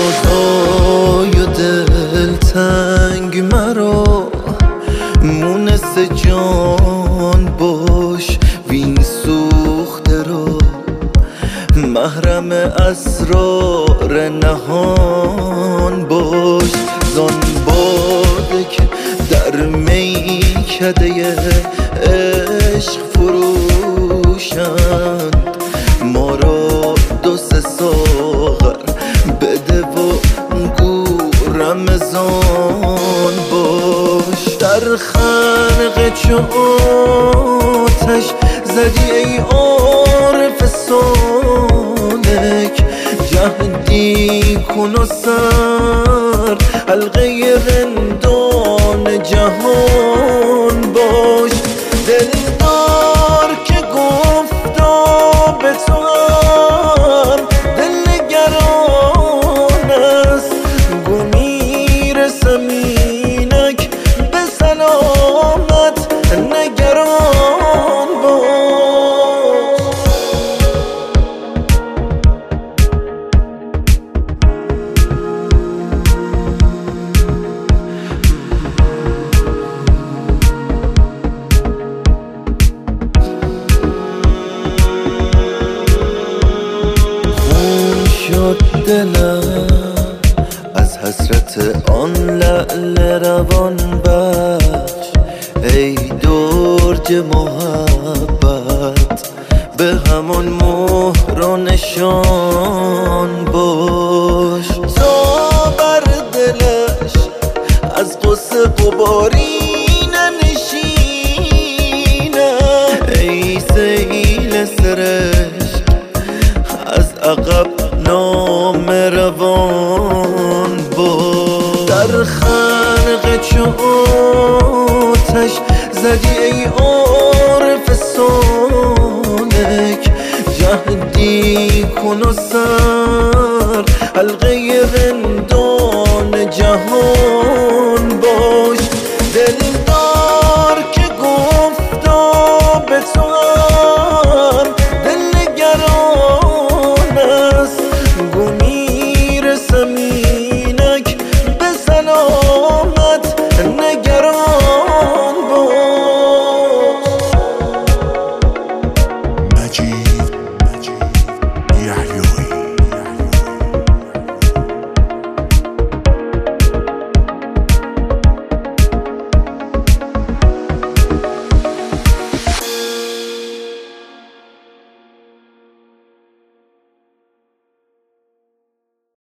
رازای دلتنگ مرا مونس جان باش وین سوخته را محرم اسرار نهان باش زان باده که در میکده عشق فروشند ما را دو سه ساغر بده و گو رمضان باش در خنق چو آتش زدی ای عارف سالک جهدی کن و سر حلقه رندان جهان باش دلدار که گفتا به تو هم دلنگران است گو میرسم اینک به سلامت نگران باش خون شد دلم از حسرت آن لعل روان بخش ای درج محبت به همون مهر و نشان باش تا بر دلش از غصه غباری ننشینه ای سیل سرشک از عقب نام روان باش در خنق چو آتش زدی ای عارف سالک جهدی کن و سر حلقه رندان جهان